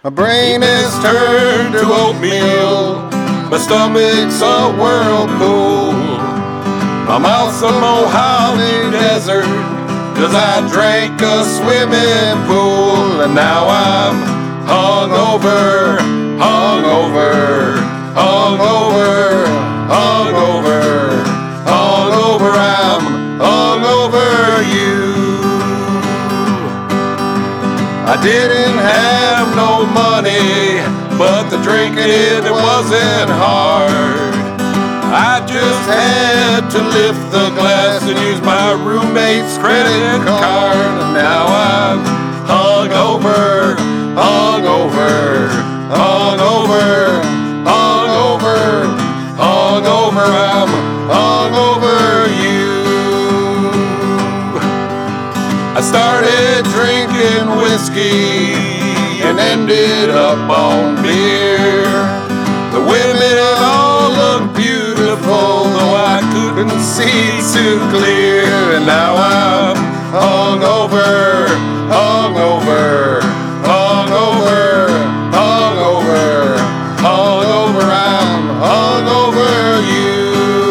My brain is turned to oatmeal, my stomach's a whirlpool, my mouth's a Mojave Desert, 'cause I drank a swimming pool. And now I'm hungover, hungover, hungover, hungover, hungover, I'm hungover you. I didn't have no money, but the drinking it wasn't hard. I just had to lift the glass and use my roommate's credit card. And now I'm hungover, hungover, hungover, hungover, hungover, I'm hungover you. I started drinking whiskey and ended up on beer. The women all look beautiful, though I couldn't see too clear. And now I'm hungover, hungover, hungover, hungover, hungover, I'm hungover you.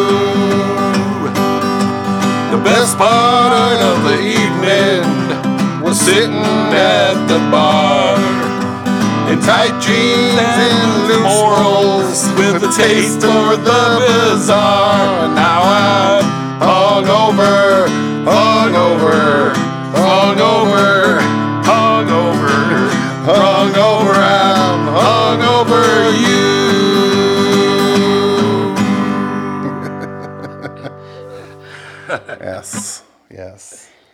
The best part of the evening was sitting at the bar in tight jeans and loose morals with a taste for the bizarre. And now I'm hungover, hungover, hungover, hungover, hungover, I'm hungover you. Yes, yes.